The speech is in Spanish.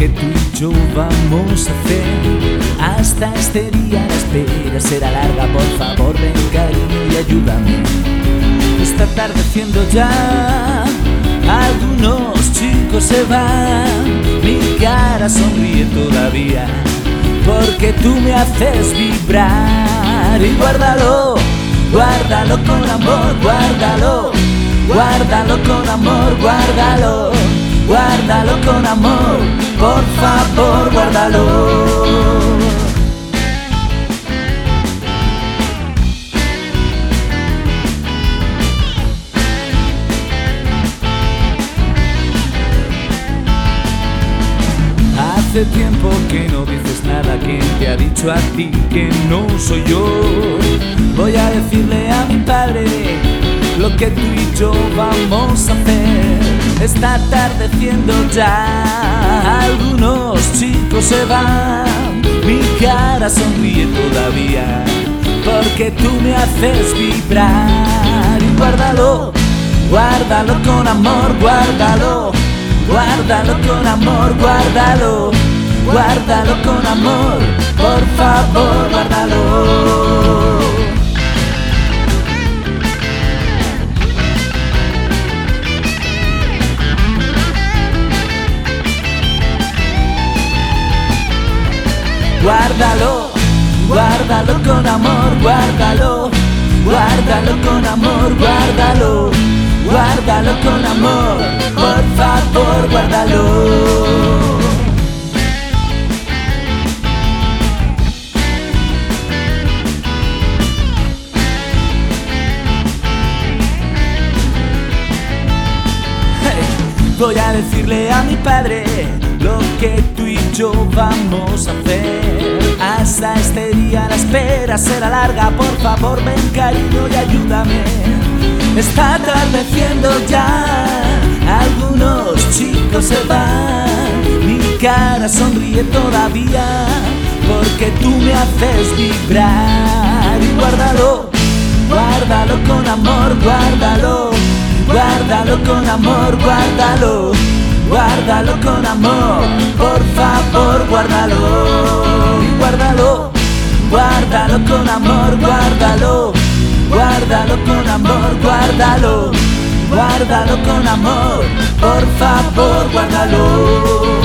que tú y yo vamos a hacer. Hasta este día la espera será larga, por favor ven cariño y ayúdame. Está atardeciendo ya, algunos chicos se van, mi cara sonríe todavía, porque tú me haces vibrar. Y guárdalo, guárdalo con amor, guárdalo, guárdalo con amor, guárdalo, guárdalo con amor, por favor, guárdalo. Hace tiempo que no dices nada. ¿Quién te ha dicho a ti que no soy yo? Voy a decirle a mi padre lo que tú y yo vamos a hacer. Está atardeciendo ya, algunos chicos se van, mi cara sonríe todavía, porque tú me haces vibrar. Y guárdalo, guárdalo con amor, guárdalo, guárdalo con amor, guárdalo, guárdalo con amor, por favor, guárdalo. Guárdalo, guárdalo con amor, guárdalo, guárdalo con amor, guárdalo, guárdalo con amor, por favor, guárdalo. Voy a decirle a mi padre lo que tú y yo vamos a hacer. Hasta este día la espera será larga, por favor ven cariño y ayúdame. Está atardeciendo ya, algunos chicos se van, mi cara sonríe todavía, porque tú me haces vibrar. Y guárdalo, guárdalo con amor, guárdalo, guárdalo con amor, guárdalo, guárdalo con amor, por favor, guárdalo. Y guárdalo, guárdalo con amor, guárdalo, guárdalo con amor, guárdalo, guárdalo con amor, por favor, guárdalo.